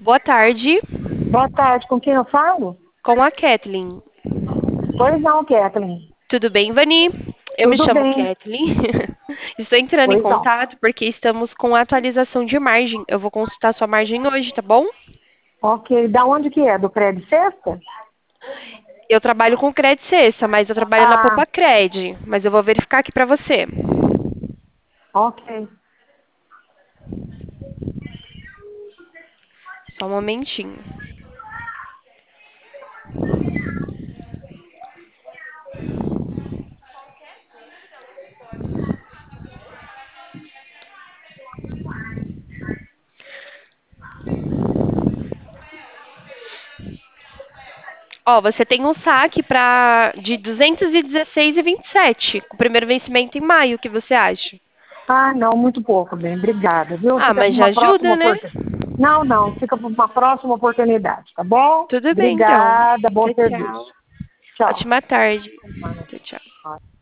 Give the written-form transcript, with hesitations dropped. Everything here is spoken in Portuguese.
Boa tarde, Boa tarde, com quem eu falo? com a Kathleen. Pois não, Kathleen. Tudo bem, Vani? Eu me Tudo chamo bem. Kathleen. Estou entrando em Pois não. contato porque estamos com a atualização de margem. Eu vou consultar sua margem hoje, tá bom? Ok, da onde que é? Do Crédito Sexta? Eu trabalho com Cred Sexta, mas eu trabalho na Ah, Poupa Cred. Mas eu vou verificar aqui pra você. ok. Só um momentinho. Ó, você tem um saque de 216,27, com o primeiro vencimento em maio. O que você acha? Ah, não, muito pouco, bem. Obrigada, viu? Ah, Fica para mas já uma próxima ajuda, né? oportunidade. Não, não, fica para uma próxima oportunidade, tá bom? Tudo bem, então. Obrigada, bom Tchau, serviço. tchau. Tchau. Ótima tarde. Tchau, tchau.